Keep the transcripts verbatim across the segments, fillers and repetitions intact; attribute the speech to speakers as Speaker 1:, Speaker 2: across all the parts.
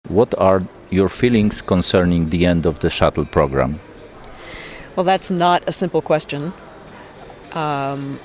Speaker 1: What are your feelings concerning the end of the shuttle program?
Speaker 2: Well, that's not a simple question. Um,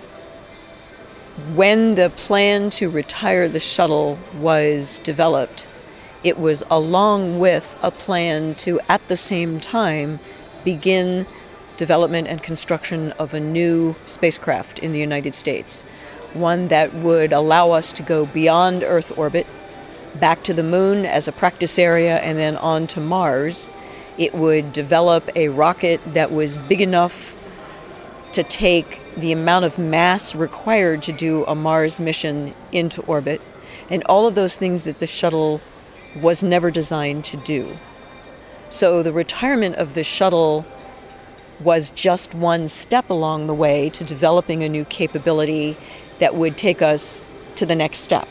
Speaker 2: when the plan to retire the shuttle was developed, it was along with a plan to, at the same time, begin development and construction of a new spacecraft in the United States, one that would allow us to go beyond Earth orbit, back to the moon as a practice area, and then on to Mars. It would develop a rocket that was big enough to take the amount of mass required to do a Mars mission into orbit, and all of those things that the shuttle was never designed to do. So the retirement of the shuttle was just one step along the way to developing a new capability that would take us to the next step.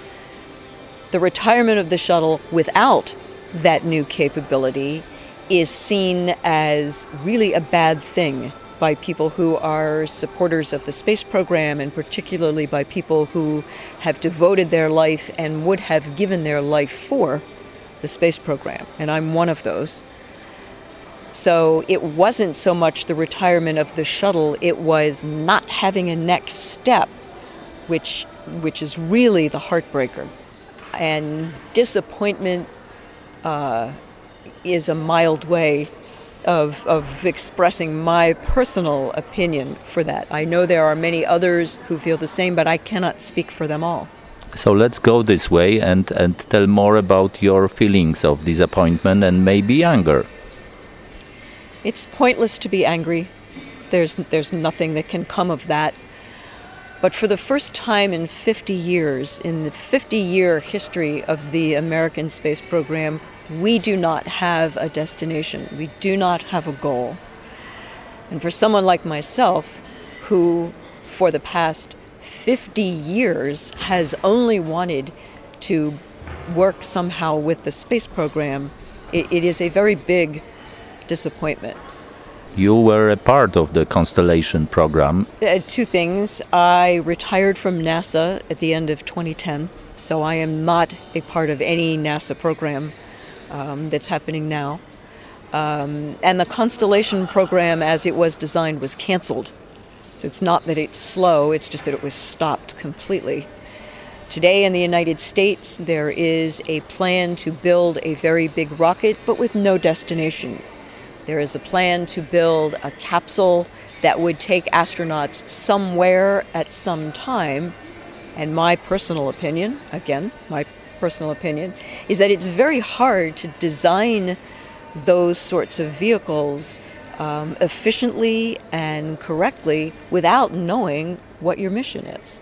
Speaker 2: The retirement of the shuttle without that new capability is seen as really a bad thing by people who are supporters of the space program, and particularly by people who have devoted their life and would have given their life for the space program. And I'm one of those. So it wasn't so much the retirement of the shuttle, it was not having a next step, which which is really the heartbreaker. And disappointment uh, is a mild way of, of expressing my personal opinion for that. I know there are many others who feel the same, but I cannot speak for them all.
Speaker 1: So let's go this way and, and tell more about your feelings of disappointment and maybe anger.
Speaker 2: It's pointless to be angry. There's, there's nothing that can come of that. But for the first time in fifty years, in the fifty-year history of the American space program, we do not have a destination. We do not have a goal. And for someone like myself, who for the past fifty years has only wanted to work somehow with the space program, it, it is a very big disappointment.
Speaker 1: You were a part of the Constellation program.
Speaker 2: Uh, two things. I retired from NASA at the end of twenty ten, so I am not a part of any NASA program um, that's happening now. Um, and the Constellation program, as it was designed, was canceled. So it's not that it's slow, it's just that it was stopped completely. Today in the United States, there is a plan to build a very big rocket, but with no destination. There is a plan to build a capsule that would take astronauts somewhere at some time. And my personal opinion, again, my personal opinion, is that it's very hard to design those sorts of vehicles um, efficiently and correctly without knowing what your mission is.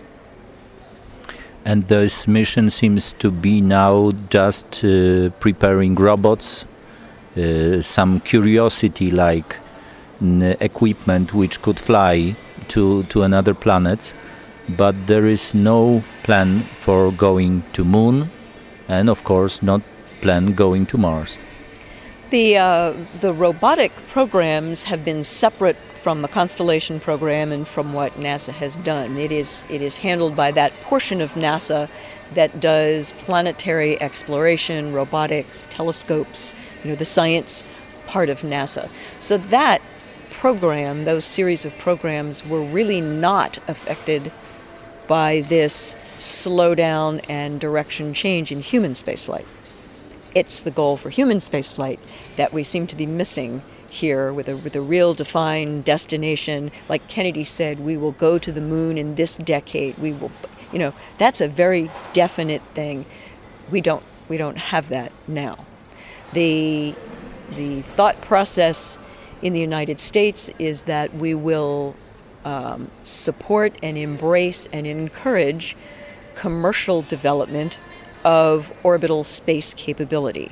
Speaker 1: And this mission seems to be now just uh, preparing robots, Uh, some curiosity-like uh, equipment which could fly to, to another planet, but there is no plan for going to Moon, and of course not plan going to Mars.
Speaker 2: The uh, the robotic programs have been separate from the Constellation program and from what NASA has done. It is it is handled by that portion of NASA that does planetary exploration, robotics, telescopes, you know, the science part of NASA. So that program, those series of programs, were really not affected by this slowdown and direction change in human spaceflight. It's the goal for human spaceflight that we seem to be missing here with a with a real defined destination. Like Kennedy said, we will go to the moon in this decade. We will, you know, that's a very definite thing. We don't we don't have that now. The the thought process in the United States is that we will um, support and embrace and encourage commercial development of orbital space capability.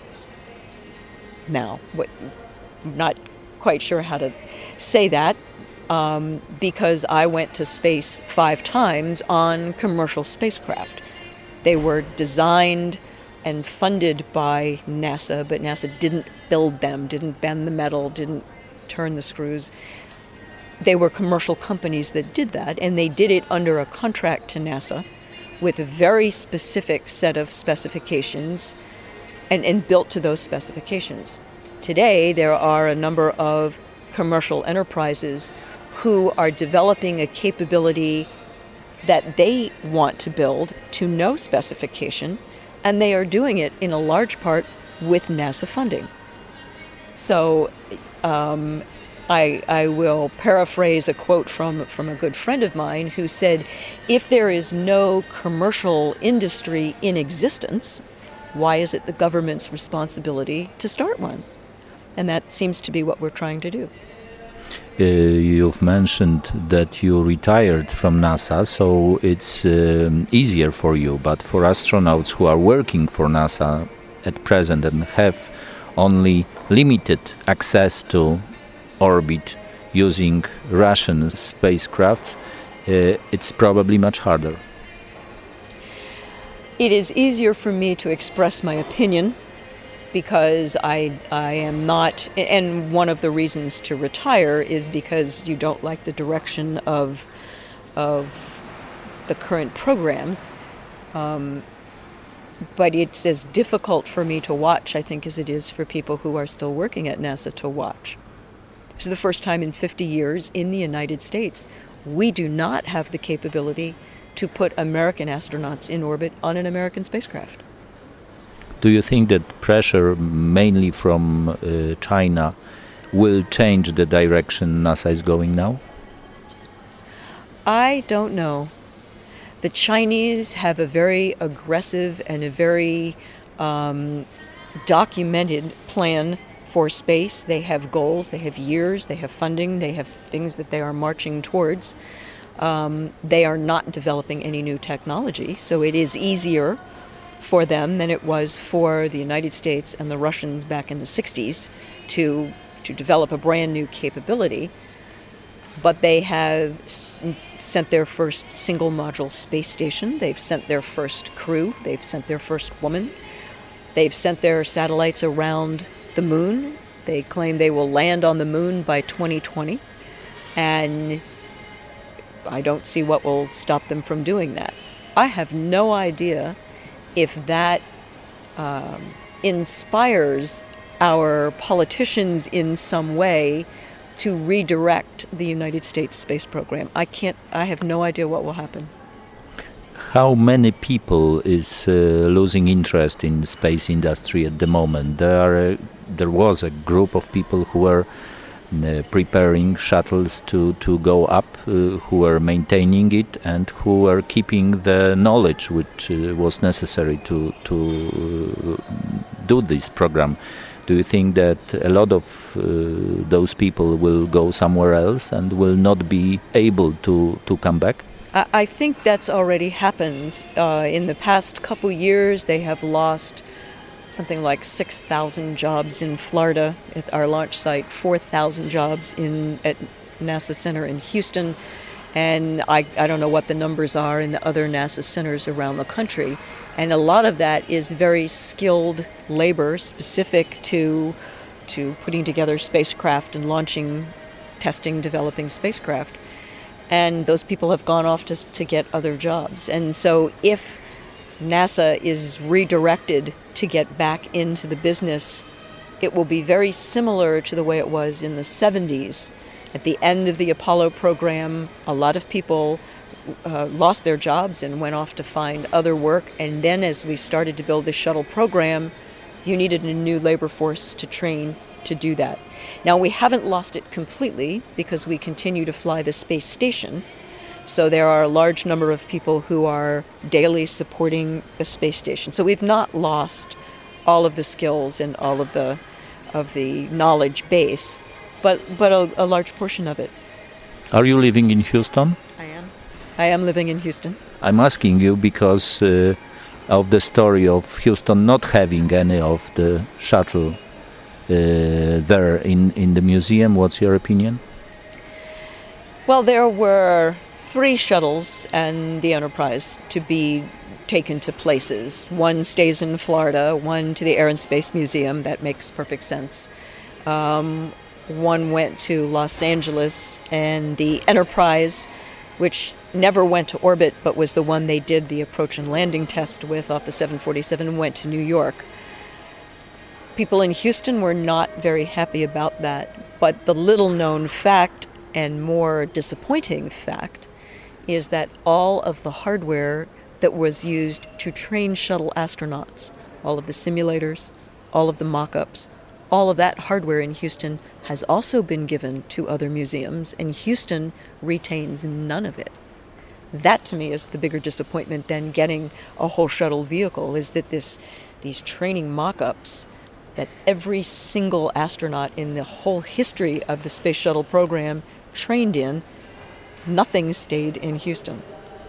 Speaker 2: Now, what, I'm not quite sure how to say that um, because I went to space five times on commercial spacecraft. They were designed and funded by NASA, but NASA didn't build them, didn't bend the metal, didn't turn the screws. They were commercial companies that did that, and they did it under a contract to NASA with a very specific set of specifications and, and built to those specifications. Today, there are a number of commercial enterprises who are developing a capability that they want to build to no specification, and they are doing it in a large part with NASA funding. So um, I, I will paraphrase a quote from, from a good friend of mine who said, if there is no commercial industry in existence, why is it the government's responsibility to start one? And that seems to be what we're trying to do.
Speaker 1: Uh, you've mentioned that you retired from NASA, so it's um, easier for you. But for astronauts who are working for NASA at present and have only limited access to orbit using Russian spacecrafts, uh, it's probably much harder.
Speaker 2: It is easier for me to express my opinion because I, I am not, and one of the reasons to retire is because you don't like the direction of, of the current programs. Um, but it's as difficult for me to watch, I think, as it is for people who are still working at NASA to watch. This is the first time in fifty years in the United States we do not have the capability to put American astronauts in orbit on an American spacecraft.
Speaker 1: Do you think that pressure, mainly from uh, China, will change the direction NASA is going now?
Speaker 2: I don't know. The Chinese have a very aggressive and a very um, documented plan for space. They have goals, they have years, they have funding, they have things that they are marching towards. Um, they are not developing any new technology, so it is easier for them than it was for the United States and the Russians back in the sixties to to develop a brand new capability. But they have s- sent their first single module space station. They've sent their first crew. They've sent their first woman. They've sent their satellites around the moon. They claim they will land on the moon by twenty twenty. And I don't see what will stop them from doing that. I have no idea if that um, inspires our politicians in some way to redirect the United States space program. I can't, I have no idea what will happen.
Speaker 1: How many people is uh, losing interest in the space industry at the moment? There are, uh, there was a group of people who were uh, preparing shuttles to, to go up, uh, who were maintaining it and who were keeping the knowledge which uh, was necessary to, to uh, do this program. Do you think that a lot of uh, those people will go somewhere else and will not be able to, to come back?
Speaker 2: I think that's already happened. Uh, in the past couple years, they have lost something like six thousand jobs in Florida at our launch site, four thousand jobs in at NASA Center in Houston, and I, I don't know what the numbers are in the other NASA centers around the country. And a lot of that is very skilled labor specific to, to putting together spacecraft and launching, testing, developing spacecraft. And those people have gone off to, to get other jobs. And so if NASA is redirected to get back into the business, it will be very similar to the way it was in the seventies. At the end of the Apollo program, a lot of people uh, lost their jobs and went off to find other work. And then as we started to build the shuttle program, you needed a new labor force to train to do that. Now, we haven't lost it completely because we continue to fly the space station. So there are a large number of people who are daily supporting the space station. So we've not lost all of the skills and all of the of the knowledge base, but but a, a large portion of it.
Speaker 1: Are you living in Houston?
Speaker 2: I am. I am living in Houston.
Speaker 1: I'm asking you because uh, of the story of Houston not having any of the shuttle uh, there in, in the museum. What's your opinion?
Speaker 2: Well, there were three shuttles and the Enterprise to be taken to places. One stays in Florida, one to the Air and Space Museum. That makes perfect sense. Um, one went to Los Angeles, and the Enterprise, which never went to orbit but was the one they did the approach and landing test with off the seven forty-seven, went to New York. People in Houston were not very happy about that. But the little known fact and more disappointing fact is that all of the hardware that was used to train shuttle astronauts, all of the simulators, all of the mock-ups, all of that hardware in Houston has also been given to other museums, and Houston retains none of it. That, to me, is the bigger disappointment than getting a whole shuttle vehicle, is that this, these training mock-ups that every single astronaut in the whole history of the Space Shuttle program trained in, nothing stayed in Houston.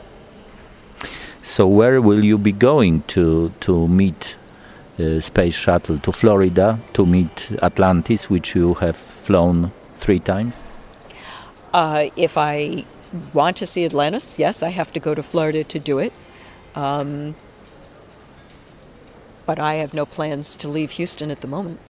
Speaker 1: So where will you be going to to meet uh, Space Shuttle? To Florida to meet Atlantis, which you have flown three times?
Speaker 2: Uh, if I want to see Atlantis, yes, I have to go to Florida to do it. Um, but I have no plans to leave Houston at the moment.